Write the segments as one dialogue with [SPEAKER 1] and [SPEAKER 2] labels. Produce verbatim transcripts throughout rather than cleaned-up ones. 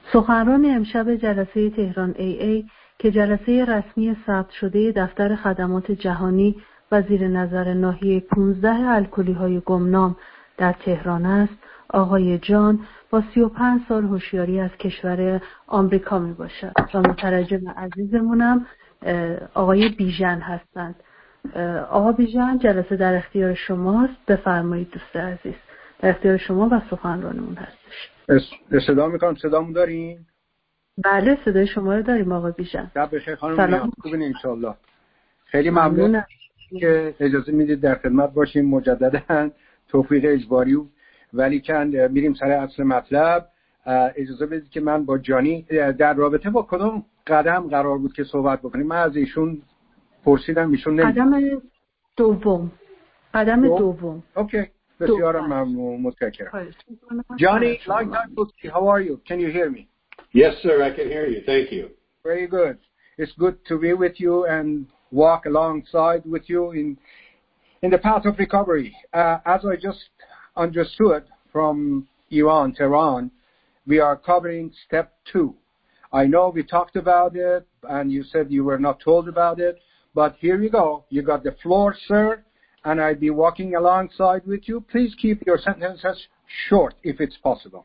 [SPEAKER 1] سخنران امشب جلسه تهران ای ای که جلسه رسمی ثبت شده دفتر خدمات جهانی و زیر نظر ناحیه پانزده الکلی‌های گمنام در تهران است، آقای جان با سی و پنج سال هوشیاری از کشور آمریکا می باشد و مترجم عزیزمونم آقای بیژن هستند. آقا بیژن، جلسه در اختیار شماست. بفرمایید دوست عزیز، در اختیار شما و سخنرانمون هستش.
[SPEAKER 2] صدا میکنم، صدامون داریم؟
[SPEAKER 1] بله، صدای شما رو داریم آقا بیژن.
[SPEAKER 2] شب بخیر خانم میام، خوبین انشالله. خیلی ممنون, ممنون که اجازه میدید در خدمت باشیم مجددا. توفیق اجباری ولی کن میریم سر اصل مطلب. اجازه بدید که من با جانی در رابطه با کدوم قدم قرار بود که صحبت بکنیم. من از ایشون پرسیدم، ایشون نمیدید.
[SPEAKER 1] قدم دوم. قدم دوم. دوم.
[SPEAKER 2] اوکی. بسیار ممنون، متشکرم. Johnny, long time no see. How are you? Can you hear me?
[SPEAKER 3] Yes, sir. I can hear you. Thank you.
[SPEAKER 2] Very good. It's good to be with you and walk alongside with you in in the path of recovery. Uh, as I just understood from Iran, Tehran, we are covering step two. I know we talked about it, and you said you were not told about it, but here you go. You got the floor, sir. And I'll be walking alongside with you. Please keep your sentences short if it's possible.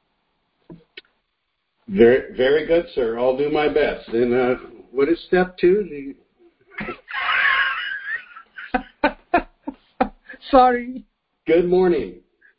[SPEAKER 3] Very, very good, sir. I'll do my best. And uh, what is step two?
[SPEAKER 2] Sorry.
[SPEAKER 3] Good morning.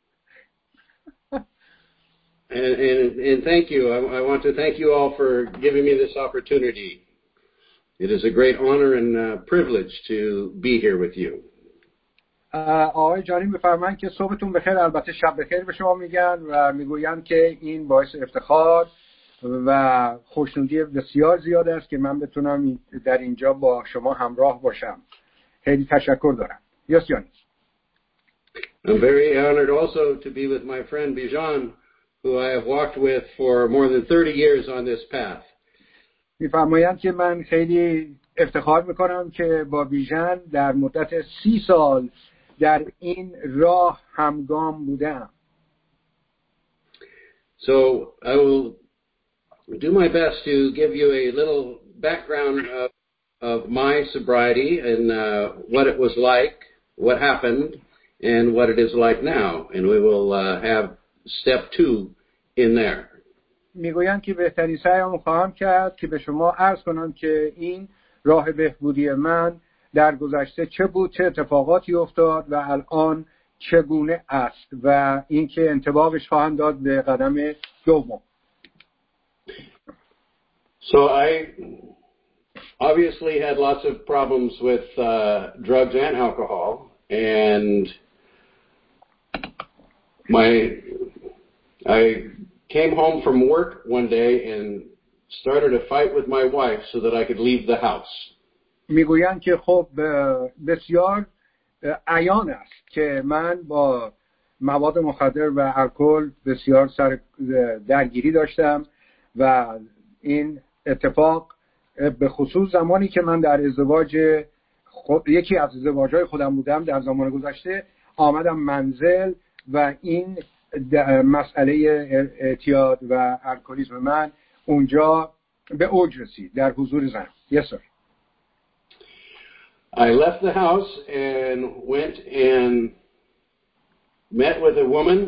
[SPEAKER 3] and, and, and thank you. I, I want to thank you all for giving me this opportunity. It is a great honor and uh, privilege to be here with you.
[SPEAKER 2] آقای جانی میفرمایند که صبحتون بخیر، البته شب بخیر به شما میگن و میگویند که این باعث افتخار و خوشنودی بسیار زیاد است که من بتونم در اینجا با شما همراه باشم. خیلی تشکر دارم. Yes, Johnny.
[SPEAKER 3] I'm very honored also to be with my friend Bijan, who I have walked with for more than thirty years on this path.
[SPEAKER 2] میفرمایند که من خیلی افتخار میکنم که با بیژن در مدت سی سال در این راه همگام بودم.
[SPEAKER 3] So I will do my best to give you a little background of, of my sobriety and uh, what it was like, what happened, and what it is like now. And we will uh, have step two in there.
[SPEAKER 2] میگویند که بهترین سعیمو خواهم کرد که به شما عرض کنم که این راه بهبودی من در گذشته چه بود، چه اتفاقاتی افتاد و الان چگونه است و اینکه انطباقش خواهم داد به قدم دوم.
[SPEAKER 3] So I obviously had lots of problems with uh, drugs and alcohol, and my I came home from work one day and started a fight with my wife so that I could leave the house.
[SPEAKER 2] میگویند که خب بسیار عیان است که من با مواد مخدر و الکل بسیار سر درگیری داشتم و این اتفاق به خصوص زمانی که من در ازدواج خود یکی از ازدواج‌های خودم بودم در زمان گذشته آمدم منزل و این مسئله اعتیاد و الکلیسم من اونجا به اوج رسید در حضور زن. Yes, sir.
[SPEAKER 3] I left the house and went and met with a woman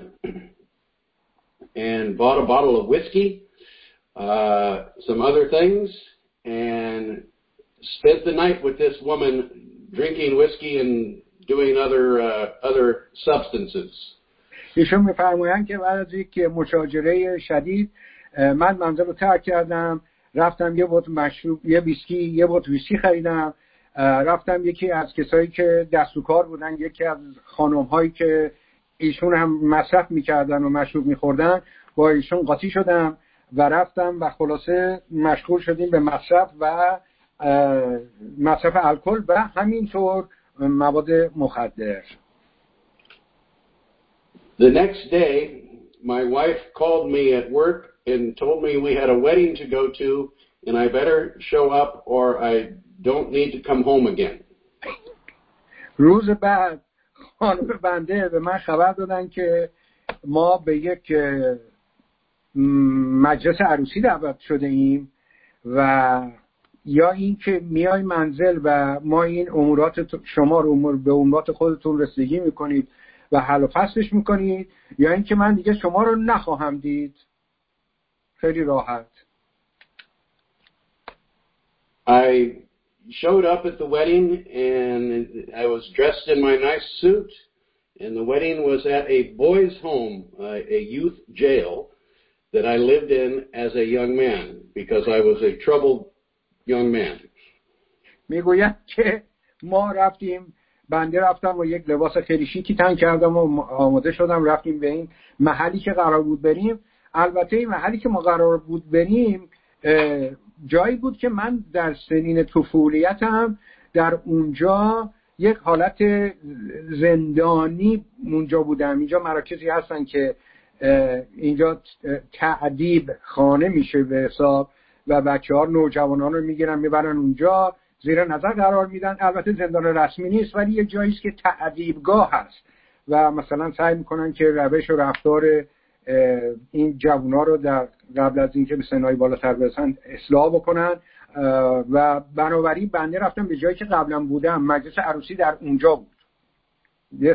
[SPEAKER 3] and bought a bottle of whiskey, uh, some other things, and spent the night with this woman drinking whiskey and doing other uh, other substances.
[SPEAKER 2] ایشون میفرمایند که بعد از یک مشاجره شدید من منزل رو ترک کردم، رفتم یه بوت مشروب، یه ویسکی، یه بوت ویسکی خریدم، رفتم یکی از کسایی که دست و کار بودن، یکی از خانم هایی که ایشون هم مصرف میکردن و مشروب میخوردن، با ایشون قاطی شدم و رفتم و خلاصه مشغول شدیم به مصرف و مصرف الکل و همینطور مواد مخدر.
[SPEAKER 3] The next day, my wife called me at work and told me we had a wedding to go to and I better show up or I don't need to come home again.
[SPEAKER 2] روز بعد خانم بنده به من خبر دادن که ما به یک مجلس عروسی دعوت شده ایم و یا این که میای منزل و ما این امورات شما رو امور به امورات خودتون رسیدگی میکنید و حل و فصلش میکنید، یا این که من دیگه شما رو نخواهم دید. خیلی راحت.
[SPEAKER 3] I showed up at the wedding and I was dressed in my nice suit, and the wedding was at a boys' home, uh, a youth jail that I lived in as a young man because I was a troubled young man.
[SPEAKER 2] میگوید که ما رفتیم، بنده رفتم و یک لباس خیلی شیکی تن کردم و آماده شدم، رفتیم به این محلی که قرار بود بریم. البته این محلی که ما قرار بود بریم جایی بود که من در سنین طفولیتم در اونجا یک حالت زندانی اونجا بودم. اینجا مراکزی هستن که اینجا تعذیب خانه میشه به حساب و بچه ها نوجوانان رو میگیرن میبرن اونجا زیر نظر قرار میدن. البته زندان رسمی نیست ولی یه جایی است که تعذیبگاه هست و مثلا سعی میکنن که روش و رفتار این جوونا رو در قبل از اینکه به سنهای بالاتر برسن اصلاح بکنن و بنابراین بنده رفتم به جایی که قبلا بودم. مجلس عروسی در اونجا بود. Yes.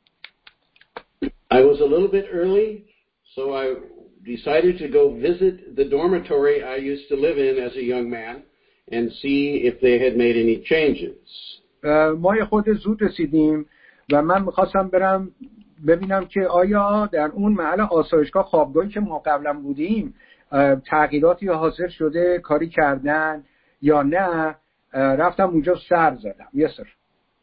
[SPEAKER 3] I was a little bit early, so I decided to go visit the dormitory I used to live in as a young man and see if they had made any changes.
[SPEAKER 2] ما یه خود زود رسیدیم و من میخواستم برم ببینم که آیا در اون محل آسایشگاه خوابگاهی که ما قبلا بودیم تغییراتی حاصل شده، کاری کردن یا نه. رفتم اونجا سر زدم. Yes sir.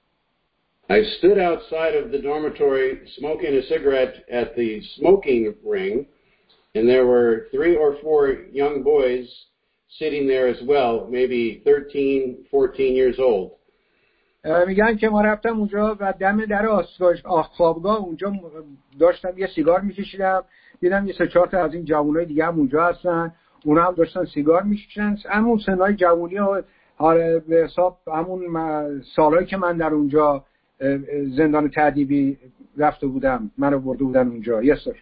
[SPEAKER 3] I stood outside of the dormitory smoking a cigarette at the smoking ring, and there were three or four young boys sitting there as well, maybe thirteen, fourteen years old.
[SPEAKER 2] میگن که ما رفتم اونجا و دم در خوابگاه اونجا داشتم یه سیگار میکشیدم، دیدم یه سه چهار تا از این جوانای دیگه هم اونجا هستن، اونا هم داشتن سیگار میکشیدن. همون سنای جوانی ها به حساب همون سالایی که من در اونجا زندان تعذیبی رفته بودم منو برده بودن اونجا. Yes sir.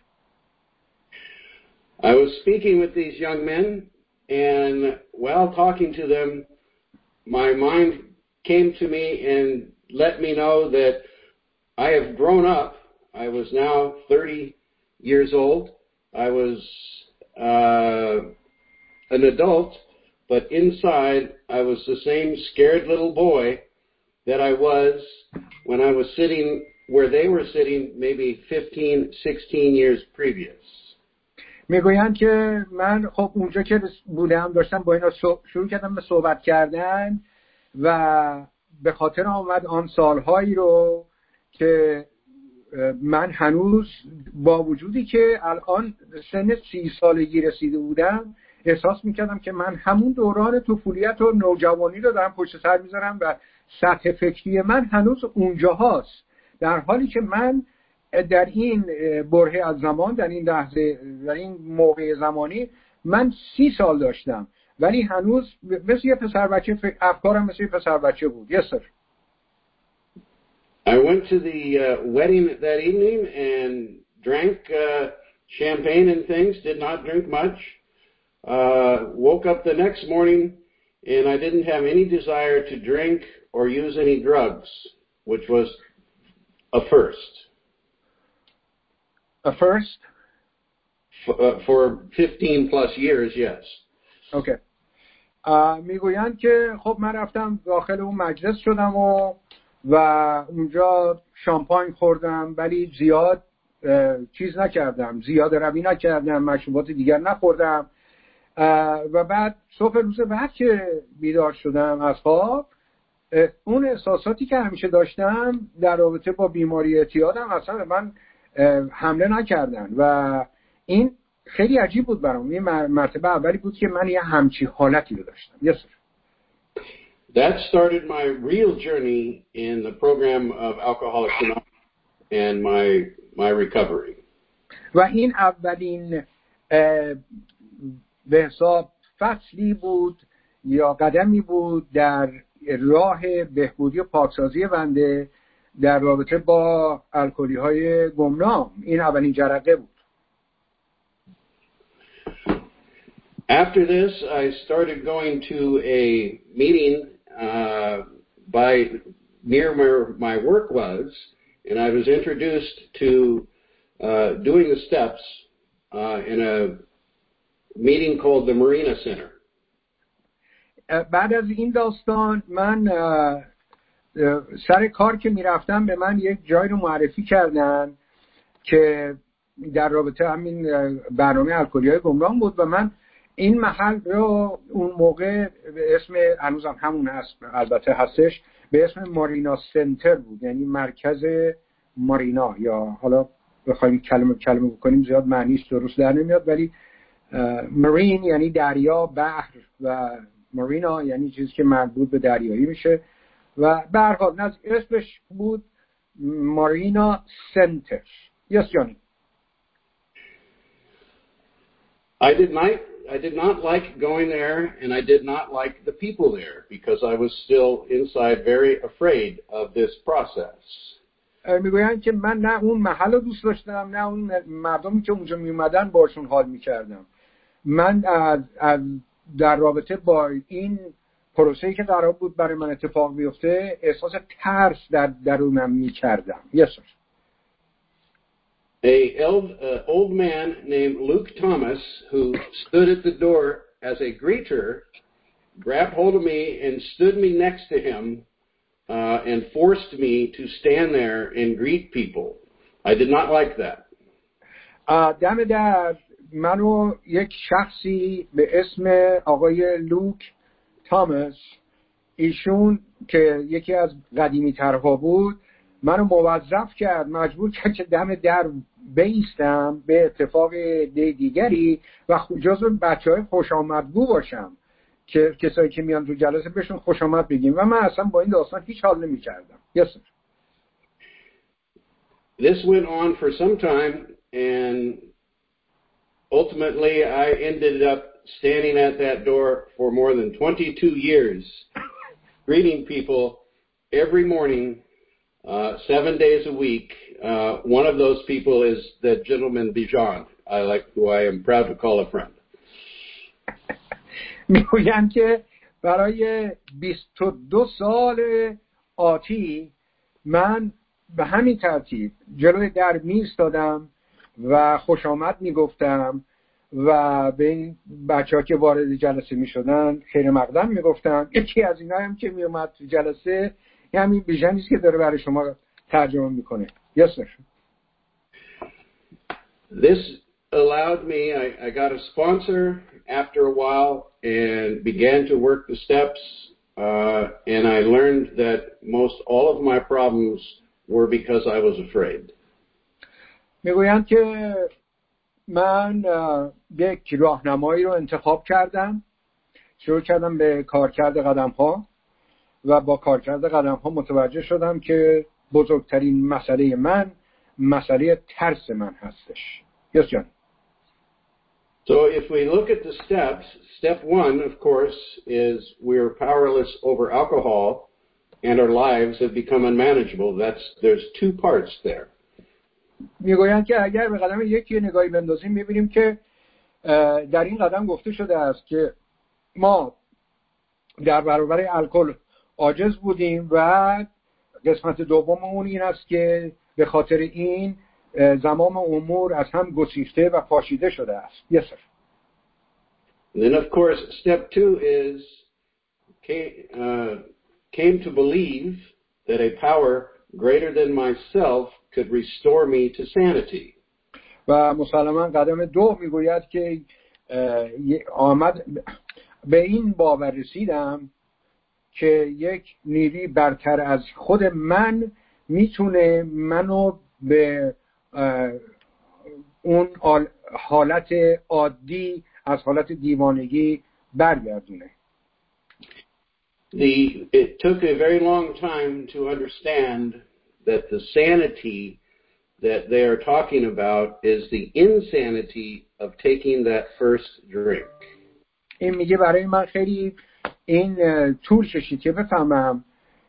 [SPEAKER 3] I was speaking with these young men, and while talking to them, my mind came to me and let me know that I have grown up. I was now thirty years old. I was uh, an adult, but inside I was the same scared little boy that I was when I was sitting where they were sitting maybe fifteen, sixteen years previous.
[SPEAKER 2] میگویند که من خب اونجا که بودم داشتم با اینا شروع کردم به صحبت کردن و به خاطر آمد آن سالهایی رو که من هنوز با وجودی که الان سن سی سالگی رسیده بودم احساس میکردم که من همون دوران طفولیت و نوجوانی رو دارم پشت سر میذارم و سطح فکری من هنوز اونجا هاست، در حالی که من در این برهه از زمان در این لحظه در این موقع زمانی من سی سال داشتم ولی هنوز مثل یه پسر بچه افکارم مثل یه پسر بچه بود. Yes sir.
[SPEAKER 3] I went to the uh, wedding that evening and drank uh, champagne and things, did not drink much. Uh, woke up the next morning and I didn't have any desire to drink or use any drugs, which was a first.
[SPEAKER 2] A first?
[SPEAKER 3] For, uh, for fifteen plus years, yes.
[SPEAKER 2] Okay. میگویند که خب من رفتم داخل اون مجلس شدم و و اونجا شامپاین خوردم ولی زیاد چیز نکردم، زیاد روی نکردم، مشروبات دیگر نخوردم و بعد صبح روز بعد که بیدار شدم از خواب اون احساساتی که همیشه داشتم در رابطه با بیماری اعتیادم اصلا به من حمله نکردن و این خیلی عجیب بود برام. این مرتبه اولی بود که من یه همچی حالتی رو داشتم. Yes sir.
[SPEAKER 3] That started my real journey in the program of Alcoholics Anonymous and my my recovery.
[SPEAKER 2] و این اولین به حساب فصلی بود یا قدمی بود در راه بهبودی و پاکسازی بنده در رابطه با الکلی های گمنام. این اولین جرقه بود.
[SPEAKER 3] After this, I started going to a meeting uh, by near where my work was, and I was introduced to uh, doing the steps uh, in a meeting called the Marina Center.
[SPEAKER 2] بعد از این داستان من سر کار که میرفتم به من یک جای رو معرفی کردن که در رابطه همین برنامه الکلی‌های گمراه بود و من این محل رو اون موقع به اسم هنوزم همون هست البته هستش به اسم مارینا سنتر بود، یعنی مرکز مارینا، یا حالا بخوایم کلمه کلمه بکنیم زیاد معنیش درست در نمیاد، ولی مارین یعنی دریا، بحر، و مارینا یعنی چیزی که مربوط به دریایی میشه و به هر حال از اسمش بود مارینا سنتر. Yes, Johnny.
[SPEAKER 3] I did not I did not like going there, and I did not like the people there because I was still inside very afraid of this process.
[SPEAKER 2] میگویند که من نه اون محل رو دوست داشتم نه اون مردمی که اونجا می اومدن باشون حال میکردم. من از, از در رابطه با این پروسه‌ای که قرار بود برای من اتفاق بیفته احساس ترس در درونم میکردم. Yes, sir.
[SPEAKER 3] A old, uh, old man named Luke Thomas, who stood at the door as a greeter, grabbed hold of me and stood me next to him uh, and forced me to stand there and greet people. I did not like that.
[SPEAKER 2] دم در منو یک شخصی به اسم آقای لوک تامس، ایشون که یکی از قدیمی ترها بود، منو موظف کرد، مجبور کرد که دم در بیستم به اتفاق دیگری و جزو بچهای خوش آمدگو باشم که کسایی که میان تو جلسه بهشون خوش آمد بگیم و من اصلا با این داستان هیچ حال نمی کردم. Yes, sir.
[SPEAKER 3] This went on for some time and ultimately I ended up standing at that door for more than twenty-two years greeting people every morning, uh, seven days a week. Uh, one of those people is the gentleman Bijan, I like, who I am proud to call a friend.
[SPEAKER 2] میگویم که برای بیست و دو سال آتی من به همین ترتیب جلوی در می ایستادم و خوش آمد می گفتم و به این بچه ها که وارد جلسه می شدن خیر مقدم می گفتم. یکی از اینا هم که می اومد تو جلسه همین بیژنیست که داره برای شما ترجمه می کنه. Yes, sir.
[SPEAKER 3] This allowed me, I, I got a sponsor after a while and began to work the steps uh, and I learned that most all of my problems were because I was afraid.
[SPEAKER 2] میگویند که من یک راهنمایی رو انتخاب کردم، شروع کردم به کارکرد قدم ها و با کارکرد قدم ها متوجه شدم که بزرگترین مسئله من مسئله ترس من هستش. Yes, John.
[SPEAKER 3] So if we look at the steps, step one, of course, is we're powerless over alcohol and our lives have become unmanageable. That's, there's two parts there.
[SPEAKER 2] میگویند که اگر به قدم یکی نگاهی بندازیم میبینیم که در این قدم گفته شده است که ما در برابر الکل عاجز بودیم و قسمت دوم اون این است که به خاطر این زمام امور از هم گسیخته و پاشیده شده است. Yes, sir.
[SPEAKER 3] And then of course step two is came, uh, came to believe that a power greater than myself could restore me to sanity.
[SPEAKER 2] و مسلماً قدم دو میگوید که آمد به این باور رسیدم که یک نیروی برتر از خود من میتونه منو به اون حالت عادی از حالت دیوانگی برگردونه.
[SPEAKER 3] The, it took a very long time to understand that the sanity that they are talking about is the insanity of taking that first drink.
[SPEAKER 2] این میگه برای من خیلی این طول کشید که بفهمم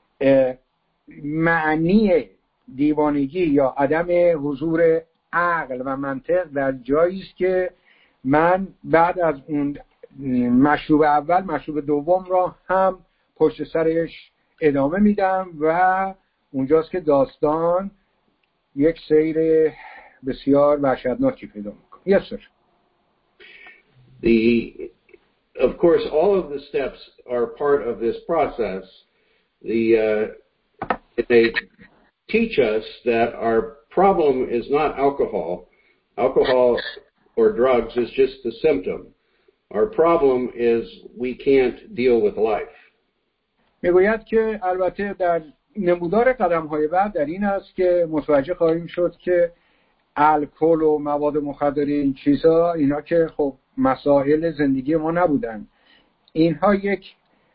[SPEAKER 2] معنی دیوانگی یا عدم حضور عقل و منطق در جایی است که من بعد از اون مشروب اول مشروب دوم را هم پشت سرش ادامه میدم و اونجاست که داستان یک سیر بسیار وحشتناکی پیدا میکنه. Yes, sir.
[SPEAKER 3] The, of course, all of the steps are part of this process. The uh, they teach us that our problem is not alcohol. Alcohol or drugs is just the symptom. Our problem is we can't deal with life.
[SPEAKER 2] میگوید که البته در نمودار قدم‌های بعد در این است که متوجه خواهیم شد که الکل و مواد مخدر این چیزها اینا که خب مسائل زندگی ما نبودن، اینها یک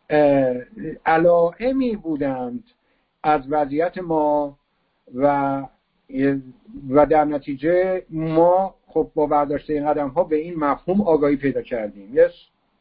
[SPEAKER 2] علائمی بودند از وضعیت ما و و در نتیجه ما خب با برداشت این قدم ها به این مفهوم آگاهی پیدا کردیم. Yes.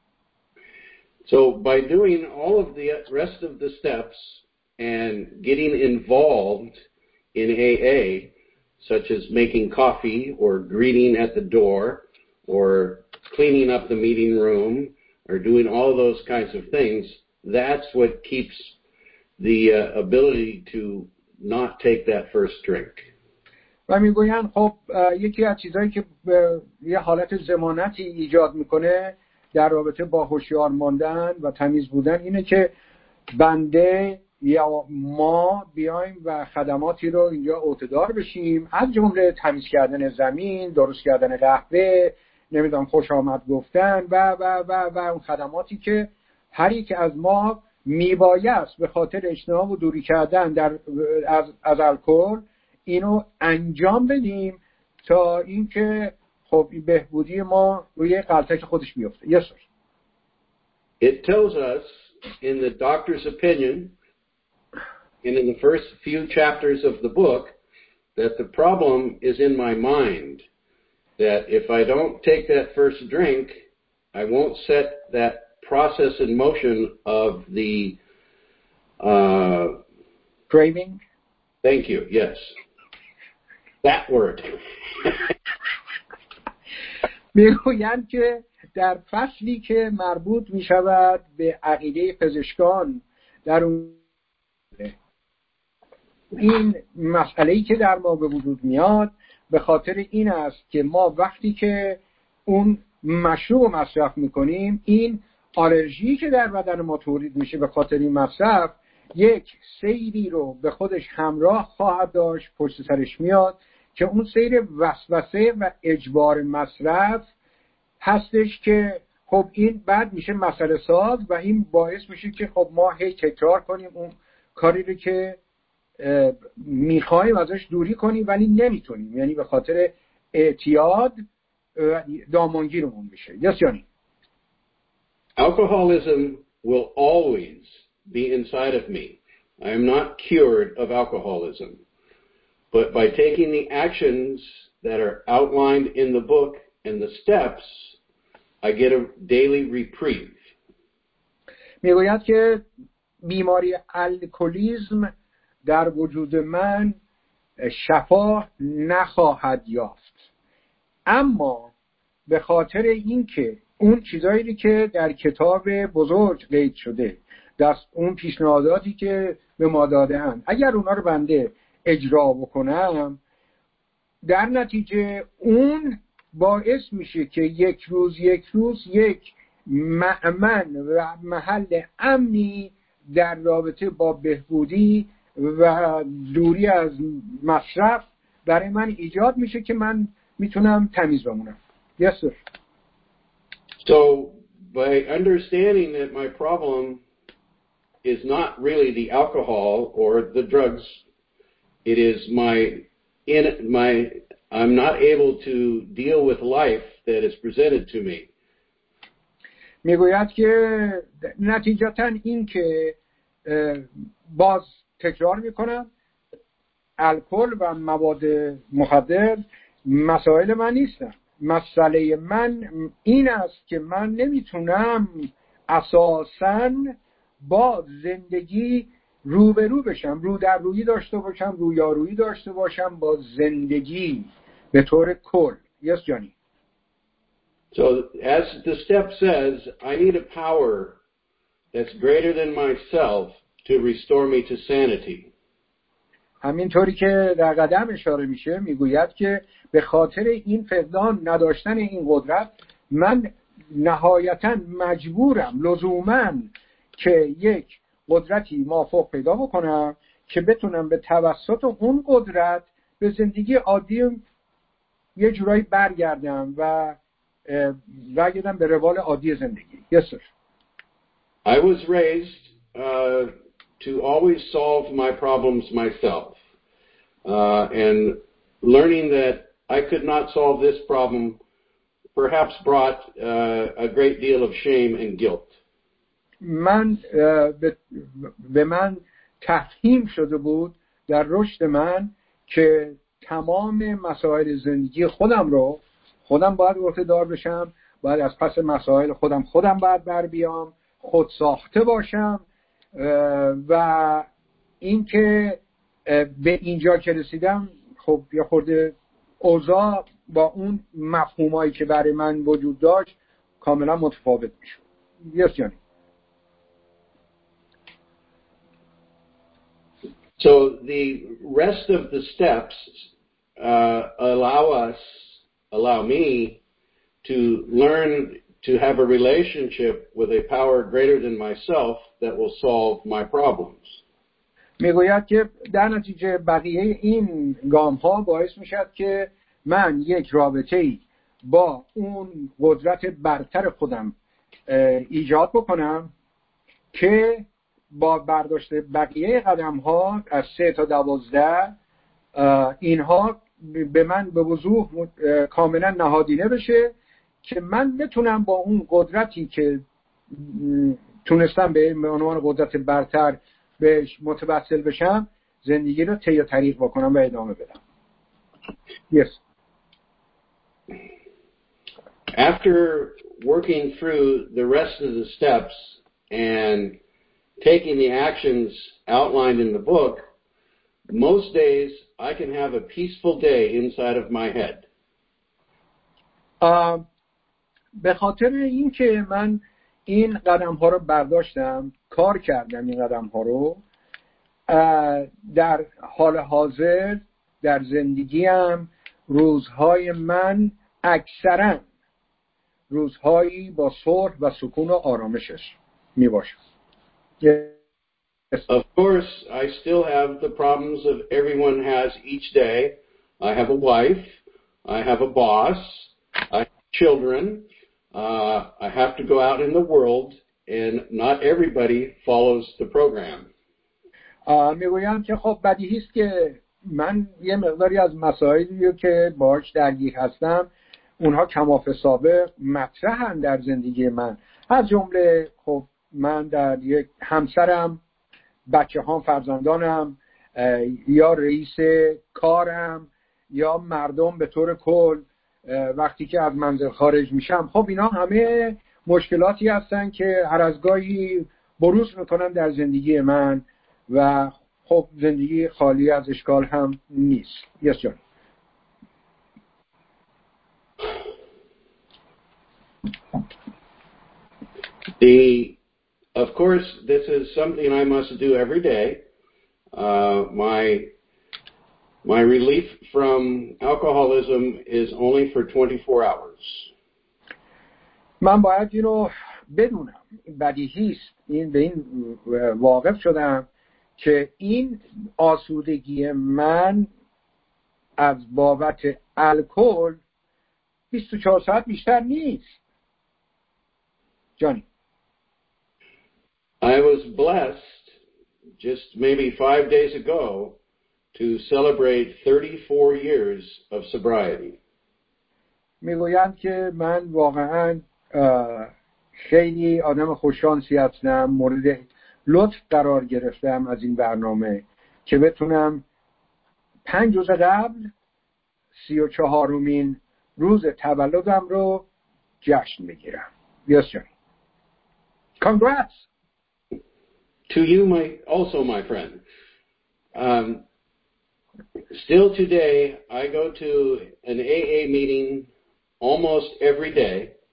[SPEAKER 3] So by doing all of the rest of the steps and getting involved in A A, such as making coffee or greeting at the door or cleaning up the meeting room or doing all those kinds of things, that's what keeps the uh, ability to not take that first drink.
[SPEAKER 2] و میگوین خب یکی از چیزهایی که یه حالت ضمانتی ایجاد میکنه در رابطه با هوشیار ماندن و تمیز بودن اینه که بنده یا ما بیایم و خدماتی رو اینجا عهده‌دار بشیم، از جمله تمیز کردن زمین، درست کردن قهوه، نمیدونم خوش آمد گفتن و و و و اون خدماتی که هر یک از ما میبایست به خاطر اجتناب و دوری کردن در از از الکل اینو انجام بدیم تا اینکه خب بهبودی ما روی غلطک خودش بیفته. Yes, sir.
[SPEAKER 3] It tells us in the doctor's opinion and in the first few chapters of the book that the problem is in my mind. That if I don't take that first drink, I won't set that process in motion of the uh,
[SPEAKER 2] craving.
[SPEAKER 3] Thank you. Yes, that word.
[SPEAKER 2] میگویند که در فصلی که مربوط می شود به عقیده پزشکان در اون این مسئله‌ای که در ما به وجود میاد به خاطر این است که ما وقتی که اون مشروب مصرف میکنیم این آلرژی که در بدن ما تولید میشه به خاطر این مصرف یک سیری رو به خودش همراه خواهد داشت، پشت سرش میاد که اون سیر وسوسه و اجبار مصرف هستش که خب این بعد میشه مسئله ساز و این باعث میشه که خب ما هی تکرار کنیم اون کاری رو که میخوایم ازش دوری کنیم ولی نمیتونیم، یعنی به خاطر اعتیاد دامنگیرمون میشه. Yes, یعنی
[SPEAKER 3] Alcoholism will always be inside of me. I am not cured of alcoholism. But by taking the actions that are outlined in the book and the steps, I get a daily reprieve.
[SPEAKER 2] میگوید که بیماری الکلیسم در وجود من شفا نخواهد یافت، اما به خاطر اینکه اون چیزایی که در کتاب بزرگ قید شده، دست اون پیشنهاداتی که به ما داده‌اند، اگر اونا رو بنده اجرا بکنم در نتیجه اون باعث میشه که یک روز یک روز یک مأمن و محل امنی در رابطه با بهبودی و دوری از مصرف برای من ایجاد میشه که من میتونم تمیز بمونم. Yes, sir.
[SPEAKER 3] So by understanding that my problem is not really the alcohol or the drugs, it is my in my I'm not able to deal with life that is presented to me.
[SPEAKER 2] میگوید که نتیجتا این که باز تکرار میکنم الکل و مواد مخدر مسائل من نیستن. مسئله من این است که من نمیتونم اساساً با زندگی روبرو بشم، رو در رویی داشته باشم، رویارویی داشته باشم با زندگی به طور کل. یس جانی.
[SPEAKER 3] So as the step says, I need a power that's greater than myself to restore me to sanity.
[SPEAKER 2] همینطوری که در قدم اشاره میشه میگوید که به خاطر این فقدان نداشتن این قدرت من نهایتا مجبورم لزوما که یک قدرتی مافوق پیدا بکنم که بتونم به توسط اون قدرت به زندگی عادی یه جورایی برگردم و برگردم به روال عادی زندگی. Yes, sir.
[SPEAKER 3] I was raised uh, to always solve my problems myself. Uh, and learning that I could not solve this problem perhaps brought uh, a great deal of shame and guilt.
[SPEAKER 2] من به من تفهیم شده بود در رشد من که تمام مسائل زندگی خودم رو خودم باید عهده‌دار بشم، باید از پس مسائل خودم خودم باید بر بیام، خود ساخته باشم و اینکه به اینجا که رسیدم خب یه خورده اوضاع با اون مفهومایی که برای من وجود داشت کاملا متفاوت میشد. Yes, Johnny.
[SPEAKER 3] So the rest of the steps uh, allow us, allow me to learn to have a relationship with a power greater than myself that will solve my problems.
[SPEAKER 2] میگوید که در نتیجه بقیه این گام ها باعث میشد که من یک رابطه‌ای با اون قدرت برتر خودم ایجاد بکنم که با برداشت بقیه قدم ها از سه تا دوازده اینها به من به وضوح کاملا نهادینه بشه که من بتونم با اون قدرتی که تونستم به عنوان قدرت برتر بهش متوسل بشم زندگی رو طی طریق بکنم و ادامه بدم. Yes.
[SPEAKER 3] After working through the rest of the steps and taking the actions outlined in the book, most days I can have a peaceful day inside of my head.
[SPEAKER 2] Uh, به خاطر این که من این قدم ها رو برداشتم، کار کردم این قدم ها رو، در حال حاضر در زندگیم روزهای من اکثرا روزهایی با صلح و سکون و آرامشش می باشد.
[SPEAKER 3] Yes. Of course, I still have the problems of everyone has each day. I have a wife, I have a boss, I have children, uh, I have to go out in the world, and not everybody follows the program.
[SPEAKER 2] میگویم که خب بدیهی است که من یه مقداری از مسائلی که باهاش درگیر هستم اونها کماف سابق مطرحن در زندگی من، از جمله خب من در یک همسرم، بچه هم، فرزندانم، یا رئیس کارم یا مردم به طور کل وقتی که از منزل خارج میشم. خب اینا همه مشکلاتی هستن که هر از گاهی بروز میکنن در زندگی من و خب زندگی خالی از اشکال هم نیست. Yes, John.
[SPEAKER 3] The, of course, this is something I must do every day. Uh, my my relief from alcoholism is only for twenty-four hours.
[SPEAKER 2] من باید اینو بدونم، بدیهی است، این به این واقف شدم که این آسودگی من از بابت الکل بیست و چهار ساعت بیشتر نیست. جانی.
[SPEAKER 3] I was blessed just maybe five days ago to celebrate thirty-four years of sobriety.
[SPEAKER 2] میگویند که من واقعا خیلی آدم خوششانسی هستم، مورد لطف قرار گرفتم از این برنامه که بتونم پنج روز قبل سی و چهارمین روز تولدم رو جشن بگیرم. Yes, Johnny. Congrats.
[SPEAKER 3] To you, my also my friend. Um, still today, I go to an A A meeting almost every day.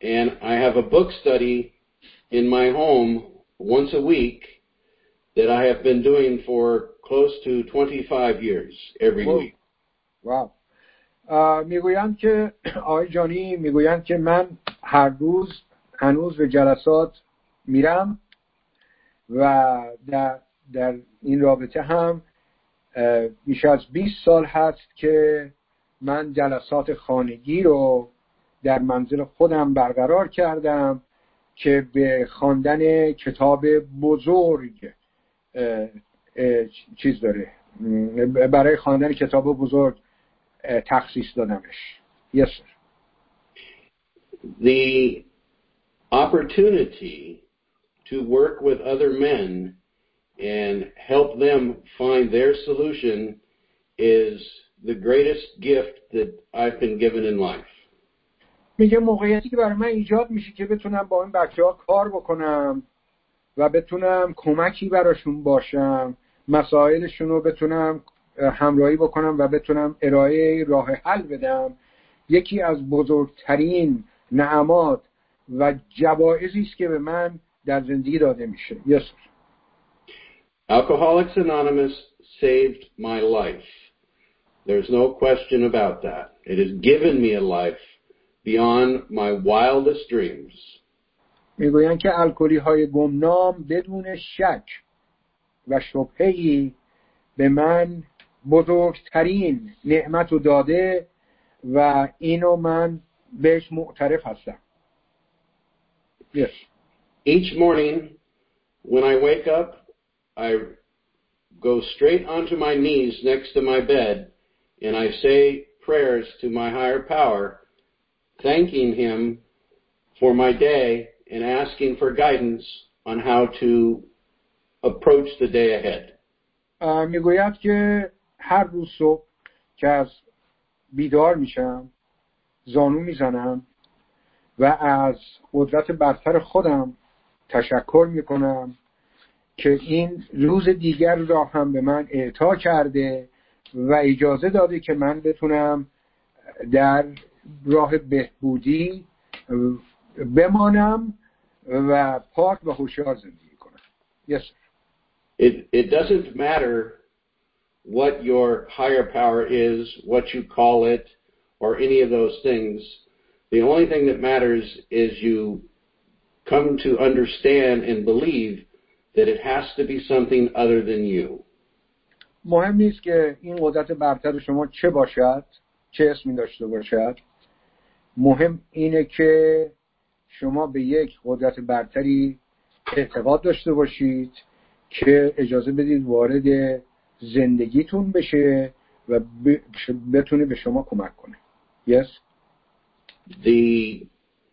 [SPEAKER 3] and I have a book study in my home once a week that I have been doing for close to twenty-five years every
[SPEAKER 2] واو.
[SPEAKER 3] week.
[SPEAKER 2] واو. میگویند که آقای جانی میگویند که من هر روز هنوز به جلسات میرم و در, در این رابطه هم بیش از بیست سال هست که من جلسات خانگی رو در منزل خودم برقرار کردم که به خواندن کتاب بزرگ چیز داره، برای خواندن کتاب بزرگ تخصیص دادمش. Yes, sir.
[SPEAKER 3] The opportunity to work with other men and help them find their solution is the greatest gift that I've been given in life.
[SPEAKER 2] میگه موقعیتی که برای من ایجاد میشه که بتونم با این بچه‌ها کار بکنم و بتونم کمکی براشون باشم، مسائلشون رو بتونم همراهی بکنم و بتونم ارائه راه حل بدم، یکی از بزرگترین نعمات و جوایزی است که به من در زندگی داده میشه. Yes, sir.
[SPEAKER 3] Alcoholics Anonymous saved my life. There's no question about that. It has given me a life beyond my wildest dreams.
[SPEAKER 2] میگویند که الکلی های گمنام بدون شک و شبهه‌ای به من بزرگترین نعمت رو داده و اینو من بهش معترف هستم. Yes.
[SPEAKER 3] Each morning when I wake up, I go straight onto my knees next to my bed and I say prayers to my higher power, thanking him for my day and asking for guidance on how to approach the day ahead.
[SPEAKER 2] میگوید که هر روز صبح که از بیدار میشم زانو میزنم و از قدرت برتر خودم تشکر میکنم که این روز دیگر را هم به من اعطا کرده و اجازه داده که من بتونم در راه بهبودی بمانم و پاک و هوشیار زندگی کنم. Yes.
[SPEAKER 3] It, it doesn't matter what your higher power is, what you call it, or any of those things. The only thing that matters is you come to understand and believe that it has to be something other than you.
[SPEAKER 2] مهم نیست که این قدرت برتر شما چه باشد، چه اسمی داشته باشد. مهم اینه که شما به یک قدرت برتری اعتقاد داشته باشید که اجازه بدید وارد زندگیتون بشه و بتونه به شما کمک کنه. Yes.
[SPEAKER 3] The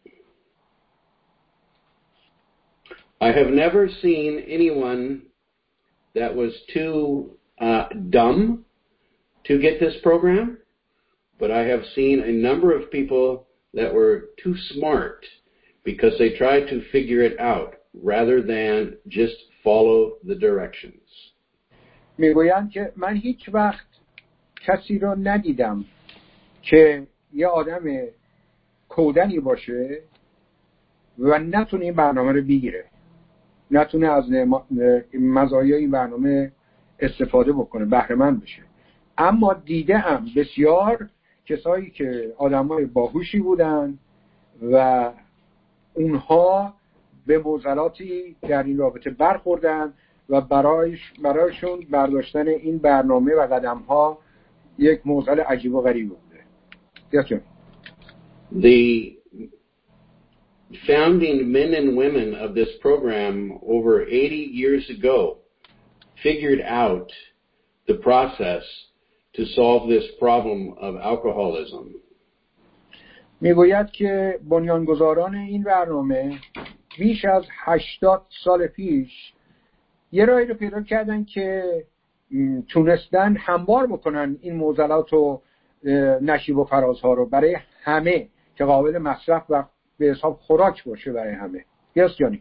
[SPEAKER 3] I have never seen anyone that was too uh, dumb to get this program, but I have seen a number of people that were too smart because they tried to figure it out rather than just follow the directions.
[SPEAKER 2] میگویند که من هیچ وقت کسی رو ندیدم که یه آدم کودنی باشه و نتونه این برنامه رو بگیره، نتونه از مزایای این برنامه استفاده بکنه، بهره مند بشه. اما دیدم بسیار کسایی که آدمای باهوشی بودن و اونها به معضلاتی در این رابطه برخوردن و برایش برایشون برداشتن این برنامه و قدم‌ها یک معضل عجیب و غریب بوده. یادتون
[SPEAKER 3] The founding men and women of this program over eighty years ago figured out the process to solve this problem of alcoholism.
[SPEAKER 2] میگوید که بنیانگذاران این برنامه بیش از هشتاد سال پیش یه راهی رو پیدا کردن که تونستن هموار بکنن این معضلات و نشیب و فرازها رو برای همه که قابل مصرف و به حساب خوراک باشه برای همه. Yes, Johnny.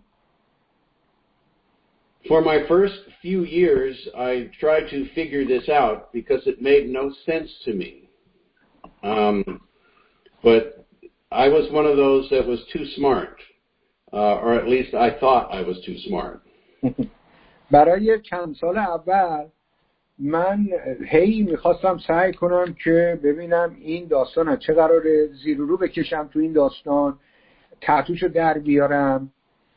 [SPEAKER 3] For my first few years, I tried to figure this out because it made no sense to me. Um, but I was one of those that was too smart, uh, or at least I thought I was too smart.
[SPEAKER 2] برای چند سال اول من هی میخواستم سعی کنم که ببینم این داستان چه قراره، زیر و رو بکشم تو این داستان، تحتوشو در بیارم،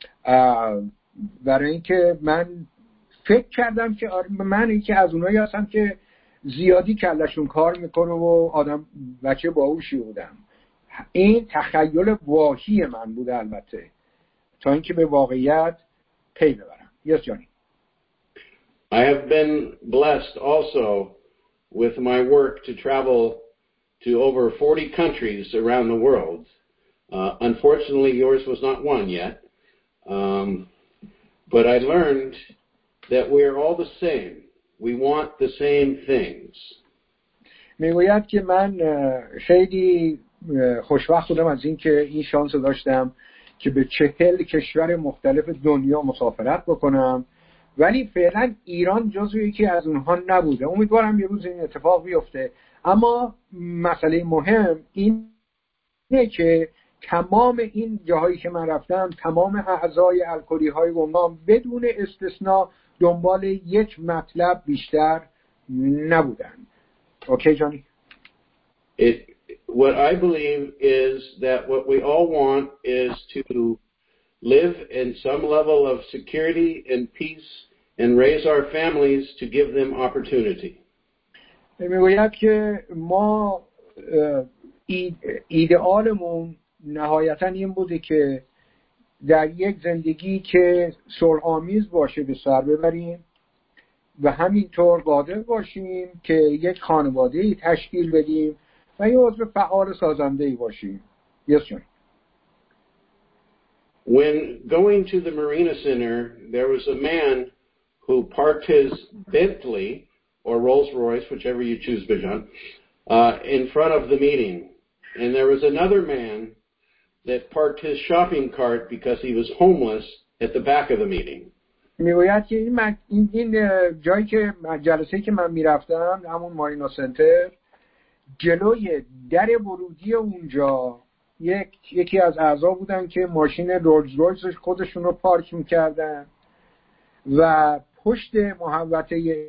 [SPEAKER 2] برای اینکه من فکر کردم که من اینکه از اونایی هستم که زیادی کلشون کار میکنه و آدم بچه باهوشی بودم. این تخیل واهی من بود البته، تا اینکه به واقعیت پی ببرم. Yes, Johnny.
[SPEAKER 3] I have been blessed also with my work to travel to over forty countries around the world. Uh, unfortunately, yours was not one yet. Um, but I learned that we are all the same. We want the same things.
[SPEAKER 2] میگوید که من خیلی خوشبخت بودم از این که این شانس رو داشتم که به چهل کشور مختلف دنیا مسافرت بکنم، ولی فعلا ایران جزو یکی از اونها نبوده. امیدوارم یه روز این اتفاق بیفته. اما مسئله مهم اینه که تمام این جاهایی که من رفتم، تمام اعضای الکلی های گمنام بدون استثناء دنبال یک مطلب بیشتر نبودن. Okay, Johnny?
[SPEAKER 3] It, what I believe is that what we all want is to live in some level of security and peace and raise our families to give them opportunity.
[SPEAKER 2] میگوید که ما ایدئالمون نهایتا این بوده که در یک زندگی که صلح‌آمیز باشه به سر ببریم و همینطور قادر باشیم که یک خانواده‌ای تشکیل بدیم و یه عضو فعال سازنده‌ای باشیم. Yes, John.
[SPEAKER 3] When going to the Marina Center, there was a man who parked his Bentley or Rolls-Royce, whichever you choose, Bijan, uh, in front of the meeting. And there was another man that parked his shopping cart because he was homeless at the back of the meeting.
[SPEAKER 2] میگوید که این, من، این, این جایی که جلسه که من میرفتم، همون مارینا سنتر، جلوی در ورودی اونجا یک یکی از اعضا بودن که ماشین رولز رویس خودشون رو پارک میکردن و پشت محوطه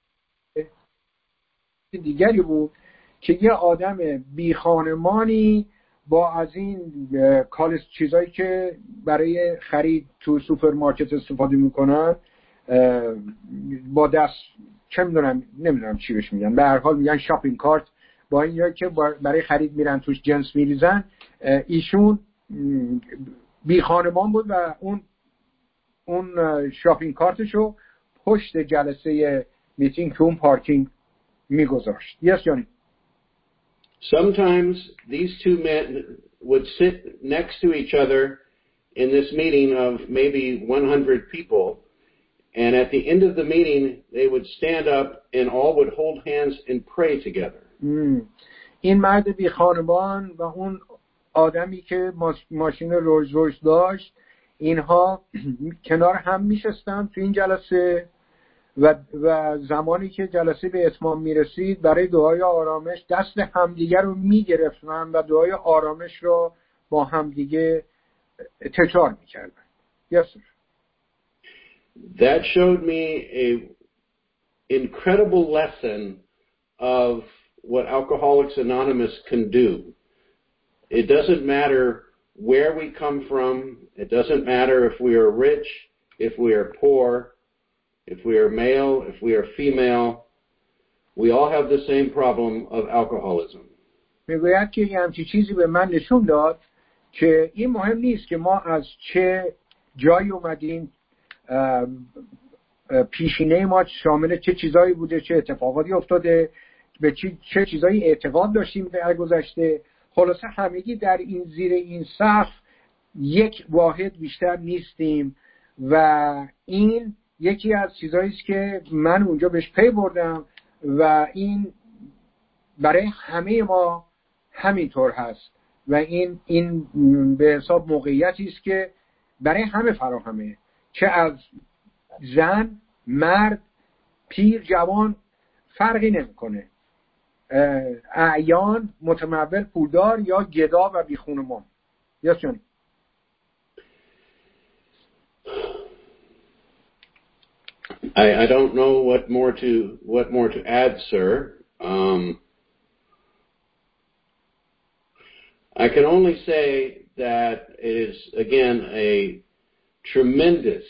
[SPEAKER 2] دیگری بود که یه آدم بی خانمانی با از این کالس چیزایی که برای خرید تو سوپرمارکت استفاده میکنن با دست چه میدونم نمیدونم چی بهش میگن، به هر حال میگن شاپینگ کارت، با این که برای خرید میرن توش جنس میریزن، ایشون بی خانمان بود و اون اون شاپینگ کارتشو پشت جلسه میتینگ تو اون پارکینگ میگذاشت. Yes, Johnny.
[SPEAKER 3] Sometimes these two men would sit next to each other in this meeting of maybe one hundred people, and at the end of the meeting they would stand up and all would hold hands and pray together.
[SPEAKER 2] mm. این مرد بی خانمان و اون آدمی که ماشین رولز رویس داشت، اینها کنار هم میشستن تو این جلسه و و زمانی که جلسه به اتمام میرسید برای دعای آرامش دست همدیگه رو میگرفتن و دعای آرامش رو با همدیگه تکرار میکردن. Yes, sir.
[SPEAKER 3] That showed me a incredible lesson of what Alcoholics Anonymous can do. It doesn't matter where we come from. It doesn't matter if we are rich, if we are poor, if we are male, if we are female. We all have the same problem of alcoholism.
[SPEAKER 2] میگوید که یه همچی چیزی به من نشون داد که این مهم نیست که ما از چه جایی اومدیم، پیشینه ما شامل چه چیزایی بوده، چه اتفاقاتی افتاده، به چه چیزایی اعتقاد داشتیم در گذشته. خلاصه همگی در این زیر این سقف یک واحد بیشتر نیستیم و این یکی از چیزایی است که من اونجا بهش پی بردم و این برای همه ما همینطور هست و این این به حساب موقعیتی است که برای همه فراهمه، چه از زن، مرد، پیر، جوان فرقی نمیکنه. اعیان، متمول، پولدار یا گدا و بیخونمان. یا چون
[SPEAKER 3] I, I don't know what more to what more to add, sir. Um, I can only say that it is again a tremendous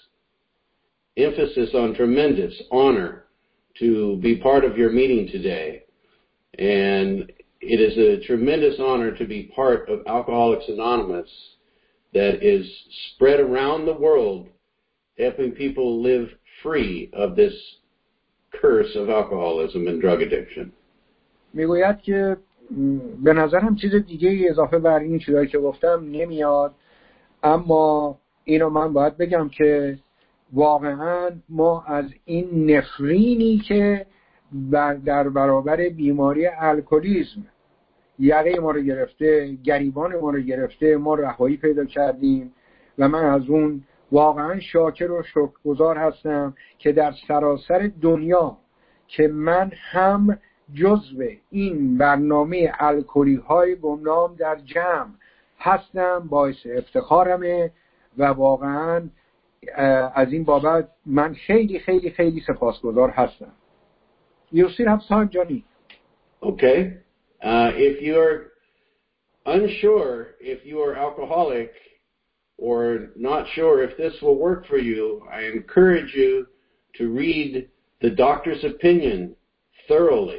[SPEAKER 3] emphasis on tremendous honor to be part of your meeting today, and it is a tremendous honor to be part of Alcoholics Anonymous that is spread around the world, helping people live free of this curse of alcoholism and drug addiction.
[SPEAKER 2] میگوید که به نظرم چیز دیگه اضافه بر این چیزایی که گفتم نمیاد، اما اینو من باید بگم که واقعا ما از این نفرینی که در برابر بیماری الکلیسم یقه ما رو گرفته، گریبان ما رو گرفته، ما رهایی پیدا کردیم و من از اون واقعا شاکر و شکرگزار هستم که در سراسر دنیا که من هم جزو این برنامه الکلی های گمنام در جمع هستم، باعث افتخارمه و واقعا از این بابت من خیلی خیلی خیلی سپاسگزار هستم. You still have time, Johnny.
[SPEAKER 3] Okay. Uh, if you're unsure if you are alcoholic or not sure if this will work for you, I encourage you to read the doctor's opinion thoroughly.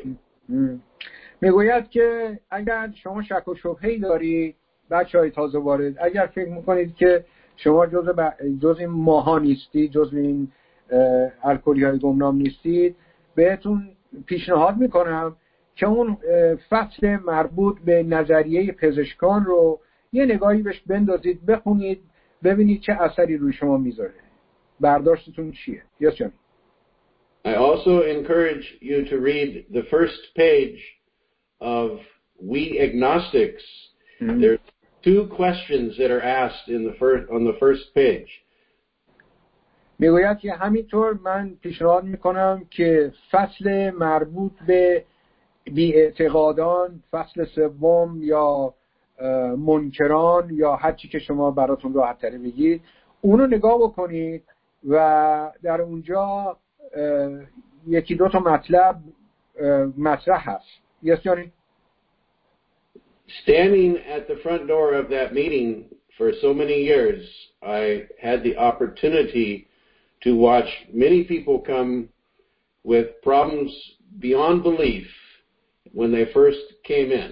[SPEAKER 2] میگوید که اگر شما شک و شبهه‌ای دارید، بچه‌های تازه وارد، اگر فکر میکنید که شما جزء ب... جزء ماها نیستید، جزء این الکلی‌های گمنام نیستید، بهتون پیشنهاد میکنم که اون فصل مربوط به نظریه پزشکان رو یه نگاهی بهش بندازید، بخونید، ببینید چه اثری روی شما میذاره، برداشتتون چیه. Yes, Johnny.
[SPEAKER 3] I also encourage you to read the first page of We Agnostics. Mm-hmm. There's two questions that are asked in the first on the first page.
[SPEAKER 2] میگوید که همینطور من پیشنهاد میکنم که فصل مربوط به بی‌اعتقادان، فصل سوم یا منکران یا هر چی که شما براتون راحت تره بگید، اونو نگاه بکنید و در اونجا یکی دو تا مطلب مطرح هست. Yes, Johnny?
[SPEAKER 3] Standing at the front door of that meeting for so many years, I had the opportunity to watch many people come with problems beyond belief when they first came in.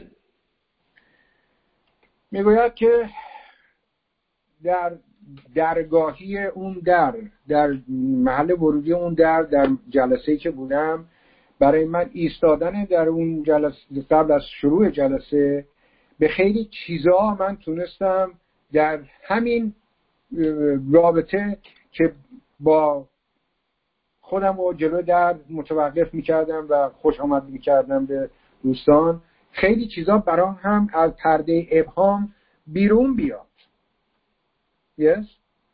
[SPEAKER 2] میگوید که در درگاهی اون در در محل ورودی اون در در جلسه‌ای که بودم، برای من ایستادن در اون جلسه قبل از شروع جلسه به خیلی چیزا من تونستم در همین رابطه که با خودم و جلو در متوقف میکردم و خوش آمد میکردم به دوستان، خیلی چیزا برام هم از پرده ابهام بیرون بیاد. Yes?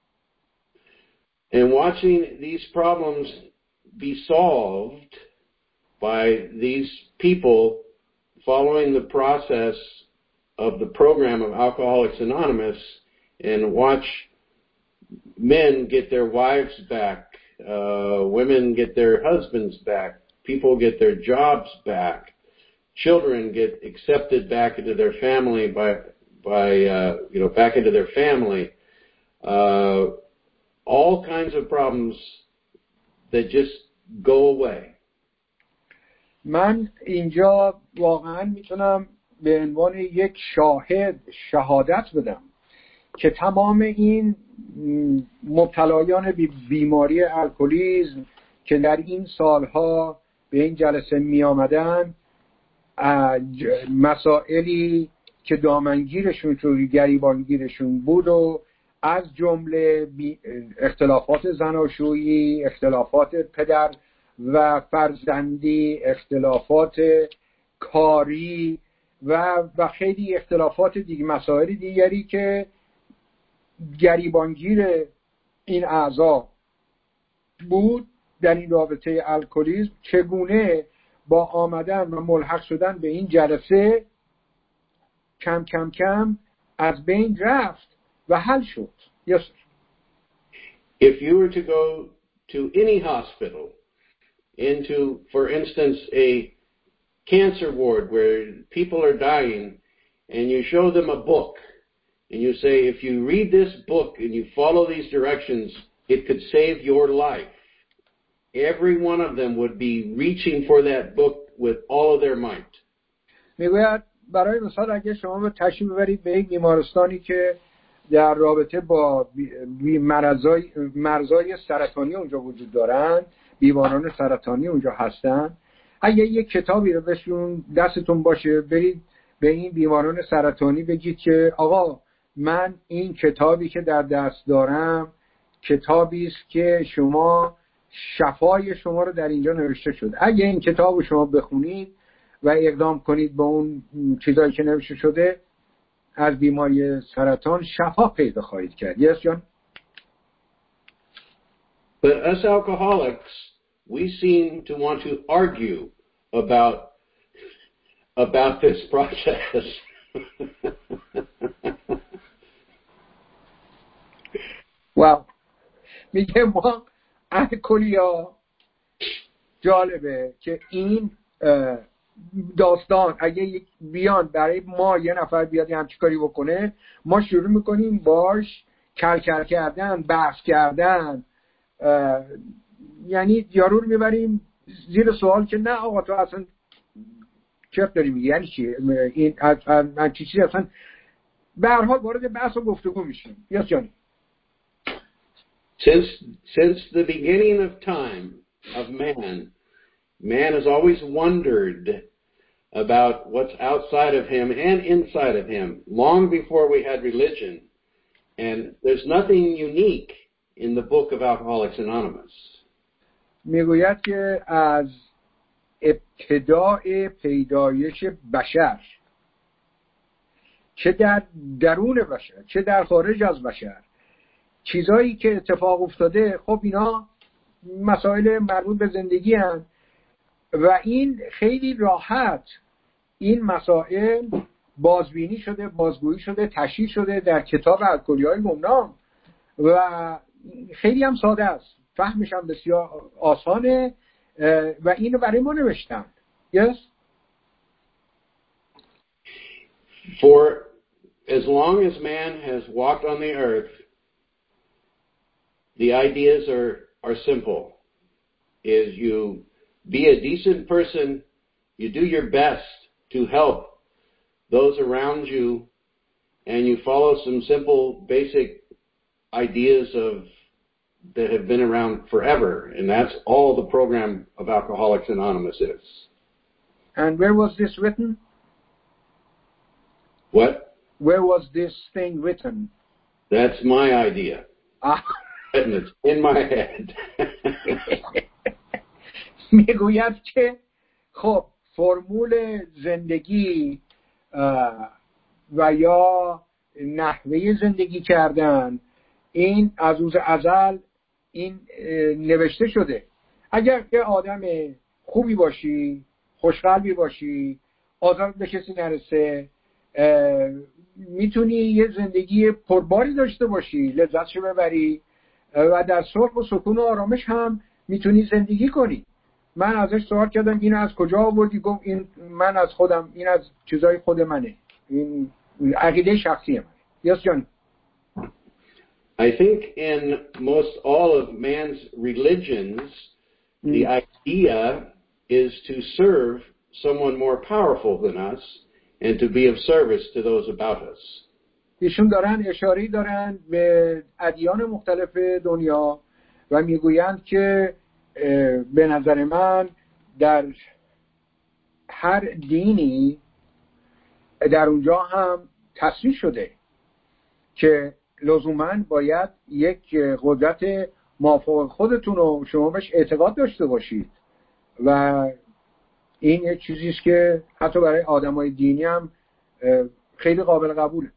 [SPEAKER 3] And watching these problems be solved by these people following the process of the program of Alcoholics Anonymous, and watch men get their wives back, uh, women get their husbands back, people get their jobs back, children get accepted back into their family by, by uh, you know, back into their family. Uh, all kinds of problems that just go away.
[SPEAKER 2] من اینجا واقعا میتونم به عنوان یک شاهد شهادت بدم که تمام این مبتلایان بیماری الکلیسم که در این سالها به این جلسه می آمدن، مسائلی که دامنگیرشون توی گریبانگیرشون بود و از جمله اختلافات زناشویی، اختلافات پدر و فرزندی، اختلافات کاری و و خیلی اختلافات دیگه، مسائل دیگری که گریبانگیر این اعضا بود در این رابطه الکلیسم، چگونه با آمدن و ملحق شدن به این جلسه کم کم کم از بین رفت و حل شد. Yes.
[SPEAKER 3] If you were to go to any hospital, into, for instance, a cancer ward where people are dying, and you show them a book, and you say, if you read this book and you follow these directions, it could save your life. Every one of them would be reaching for that book with all of their might.
[SPEAKER 2] میگوید برای مثال اگه شما به تشریف ببرید به یک بیمارستانی که در رابطه با مرزای مرزای سرطانی اونجا وجود دارن، بیماران سرطانی اونجا هستن، اگه یک کتابی رو بهشون دستتون باشه، برید به این بیماران سرطانی بگید که آقا من این کتابی که در دست دارم کتابی است که شما شفای شما رو در اینجا نوشته شده. اگه این کتاب رو شما بخونید و اقدام کنید به اون چیزایی که نوشته شده، از بیماری سرطان شفا پیدا خواهید کرد. Yes, John?
[SPEAKER 3] But us alcoholics, we seem to want to argue about about this process.
[SPEAKER 2] واو. میگه ما الکلیا جالبه که این داستان اگه بیان برای ما یه نفر بیاد همچین کاری بکنه، ما شروع میکنیم باش کلکل کردن، بحث کردن، یعنی یارو رو میبریم زیر سوال که نه آقا تو اصلا چرت داری میگی، یعنی چی این من چی چیزی اصلا. به هر حال وارد بحث و گفتگو میشیم. یس جانی.
[SPEAKER 3] Since since the beginning of time of man, man has always wondered about what's outside of him and inside of him, long before we had religion. And there's nothing unique in the book of Alcoholics Anonymous.
[SPEAKER 2] میگوید که از ابتداء پیدایش بشر، چه در درون بشر چه در خارج از بشر، چیزایی که اتفاق افتاده، خب اینا مسائل مربوط به زندگی هستند و این خیلی راحت این مسائل بازبینی شده، بازگویی شده، تشریح شده در کتاب الکلی‌های گمنام و خیلی هم ساده است، فهمش هم بسیار آسانه و اینو برای ما نوشتن. Yes?
[SPEAKER 3] For as long as man has walked on the earth, the ideas are, are simple. Is you be a decent person, you do your best to help those around you, and you follow some simple basic ideas of that have been around forever, and that's all the program of Alcoholics Anonymous is.
[SPEAKER 2] And where was this written?
[SPEAKER 3] What?
[SPEAKER 2] Where was this thing written?
[SPEAKER 3] That's my idea.
[SPEAKER 2] Ah.
[SPEAKER 3] And it's in my head.
[SPEAKER 2] میگوید که خب فرمول زندگی و یا نحوه زندگی کردن این از روز ازل این نوشته شده. اگر که آدم خوبی باشی، خوشقلبی باشی، آزار به کسی نرسه، میتونی یه زندگی پرباری داشته باشی، لذتشو ببری و در صلح و سکون و آرامش هم میتونی زندگی کنی. من ازش سوال کردم این از کجا آوردی؟ گفت این من از خودم، این از چیزای خود منه، این عقیده شخصی منه. Yes, John.
[SPEAKER 3] I think in most all of man's religions, mm. the idea is to serve someone more powerful than us and to be of service to those about us.
[SPEAKER 2] ایشون دارن اشاره دارن به ادیان مختلف دنیا و میگویند که به نظر من در هر دینی در اونجا هم تصریح شده که لزوماً باید یک قدرت مافوق خودتون رو شما بهش اعتقاد داشته باشید و این یک چیزی است که حتی برای آدمای دینی هم خیلی قابل قبوله.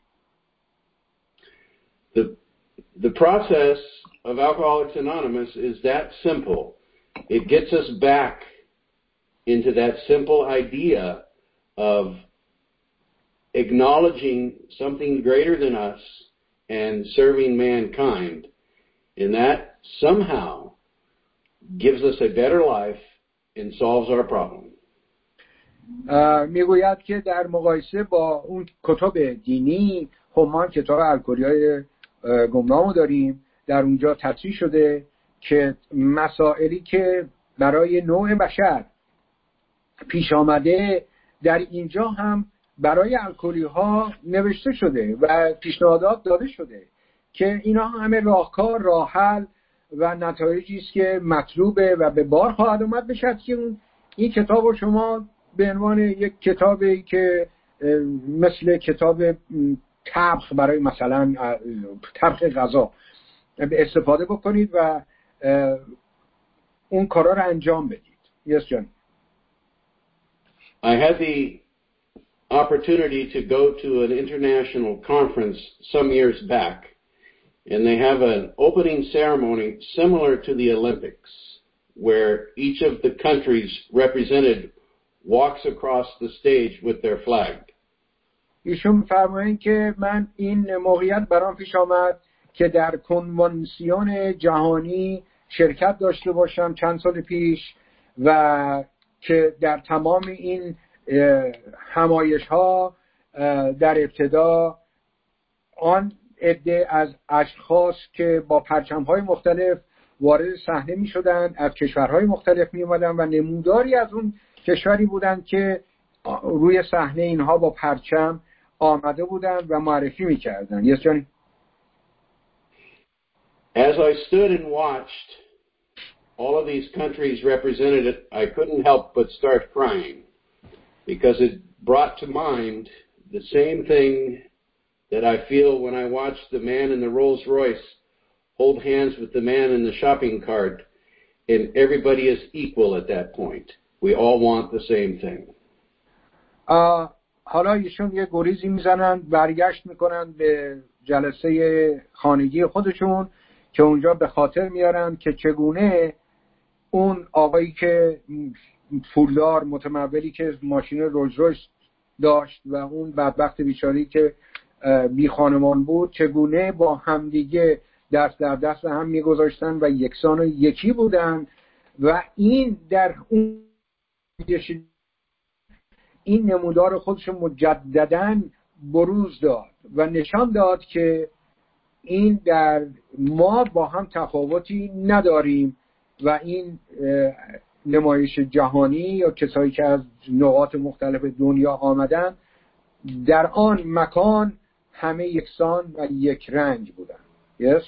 [SPEAKER 3] The the process of Alcoholics Anonymous is that simple. It gets us back into that simple idea of acknowledging something greater than us and serving mankind. And that somehow gives us a better life and solves our problem.
[SPEAKER 2] میگوید که در مقایسه با اون کتب دینی، خب ما کتاب الکلیای گمنامو داریم، در اونجا تصریح شده که مسائلی که برای نوع بشر پیش آمده در اینجا هم برای الکلی ها نوشته شده و پیشنهادات داده شده که اینا همه راهکار، راه حل و نتایجی است که مطلوبه و به بار خواهد اومد. بشه که اون این کتاب رو شما به عنوان یک کتابی که مثل کتاب طبخ برای مثلا طبخ غذا استفاده بکنید و اون کارا رو انجام بدید. Yes, John.
[SPEAKER 3] I had the opportunity to go to an international conference some years back, and they have an opening ceremony similar to the Olympics, where each of the countries represented walks across the stage with their flag.
[SPEAKER 2] ایشون فرمایند که من این موقعیت برام پیش آمد که در کنوانسیون جهانی شرکت داشته باشم چند سال پیش و که در تمام این همایش ها در ابتدا آن عده از اشخاص که با پرچم های مختلف وارد صحنه می شدن، از کشورهای مختلف می اومدن و نموداری از اون کشوری بودن که روی صحنه اینها با پرچم آمده بودن و معرفی می کردن. Yes, Johnny?
[SPEAKER 3] As I stood and watched all of these countries represented, I couldn't help but start crying because it brought to mind the same thing that I feel when I watch the man in the Rolls Royce hold hands with the man in the shopping cart, and everybody is equal at that point. We all want the same thing.
[SPEAKER 2] Uh, حالا ایشون یه گریزی میزنن، برگشت میکنن به جلسه خانگی خودشون که اونجا به خاطر میارن که چگونه اون آقایی که پولدار متمولی که ماشین رولز رویس داشت و اون بدبخت بیچاری که بی خانمان بود چگونه با همدیگه دست در دست هم میگذاشتن و یکسان و یکی بودن و این در اون این نمودار خودش مجدداً بروز داد و نشان داد که این در ما با هم تفاوتی نداریم و این نمایش جهانی یا کسایی که از نقاط مختلف دنیا آمدن در آن مکان همه یکسان و یک رنگ بودن. Yes?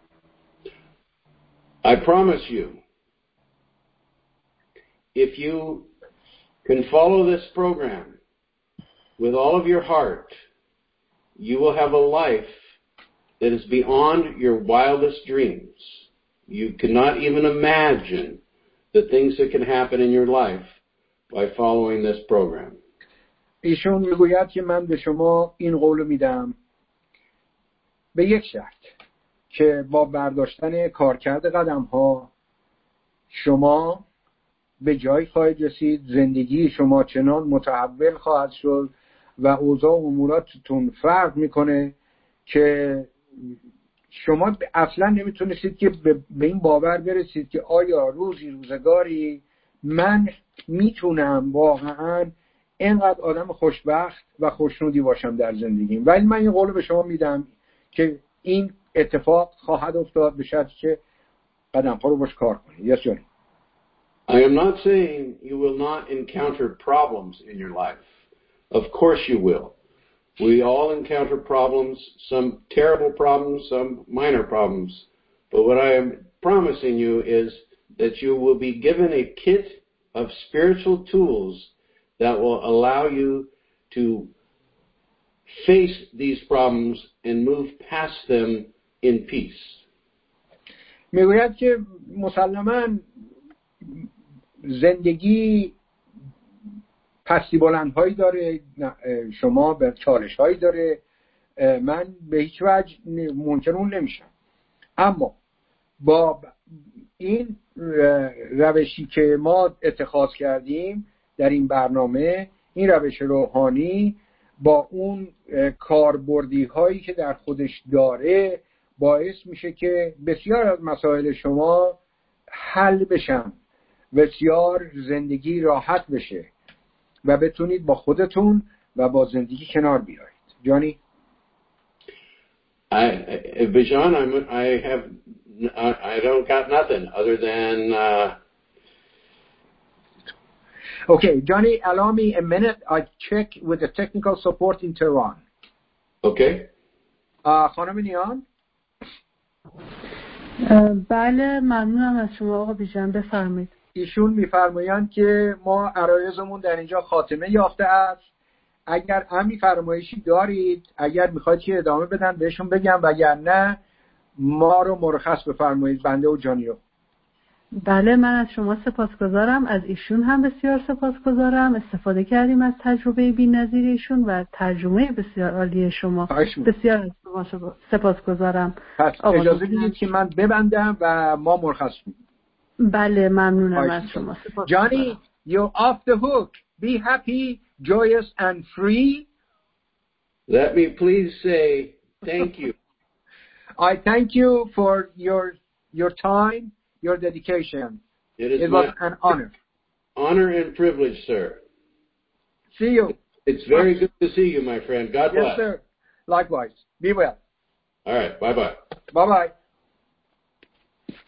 [SPEAKER 3] I promise you, if you can follow this program with all of your heart, you will have a life that is beyond your wildest dreams. You cannot even imagine the things that can happen in your life by following this program.
[SPEAKER 2] ایشون میگوید که من به شما این قول میدم به یک شرط که با برداشتن کارکرد قدم ها شما به جایی خواهید رسید، زندگی شما چنان متحول خواهد شد و اوضاع و اموراتتون فرق میکنه که شما اصلا نمیتونستید که به این باور برسید که آیا روزی روزگاری من میتونم واقعا اینقدر آدم خوشبخت و خوشنودی باشم در زندگیم. ولی من این قول به شما میدم که این اتفاق خواهد افتاد به شرطی که قدم ها رو باش کار کنید. Yes, Johnny.
[SPEAKER 3] I am not saying you will not encounter problems in your life. Of course you will. We all encounter problems, some terrible problems, some minor problems. But what I am promising you is that you will be given a kit of spiritual tools that will allow you to face these problems and move past them in peace.
[SPEAKER 2] میگوید که مسلماً زندگی پستی بلندهایی داره، شما به چالش هایی داره، من به هیچ وجه منکر اون نمیشم، اما با این روشی که ما اتخاذ کردیم در این برنامه، این روش روحانی با اون کاربردی هایی که در خودش داره باعث میشه که بسیار از مسائل شما حل بشن، بسیار زندگی راحت بشه و بتونید با خودتون و با زندگی کنار بیایید. جانی؟
[SPEAKER 3] I, Bijan, I'm, I have, I don't got nothing other than, uh,
[SPEAKER 2] Okay, Johnny, allow me a minute. I check with the technical support in Tehran.
[SPEAKER 3] Okay.
[SPEAKER 2] Uh, خانم نیان؟
[SPEAKER 1] بله، ممنونم از شما آقا بیژن، بفرمایید.
[SPEAKER 2] ایشون میفرمایند که ما عرایضمون در اینجا خاتمه یافته است. اگر امری فرمایشی دارید، اگر میخواید که ادامه بدن بهشون بگم، وگر نه ما رو مرخص بفرمایید، بنده و جانیو.
[SPEAKER 1] بله، من از شما سپاسگزارم، از ایشون هم بسیار سپاسگزارم. استفاده کردیم از تجربه بی‌نظیر ایشون و ترجمه بسیار عالی شما. بسیار از شما سپاسگزارم.
[SPEAKER 2] پس اجازه بدید که من ببندم و ما مرخص می‌شیم.
[SPEAKER 1] بله، ممنونم از شما.
[SPEAKER 2] Johnny, you're off the hook. Be happy, joyous and free.
[SPEAKER 3] Let me please say thank you.
[SPEAKER 2] I thank you for your your time, your dedication.
[SPEAKER 3] It is
[SPEAKER 2] it
[SPEAKER 3] my
[SPEAKER 2] was an honor.
[SPEAKER 3] Honor and privilege, sir.
[SPEAKER 2] See you.
[SPEAKER 3] It's very good to see you, my friend. God bless.
[SPEAKER 2] Yes, sir. Likewise. Be well.
[SPEAKER 3] All right. Bye-bye.
[SPEAKER 2] Bye-bye.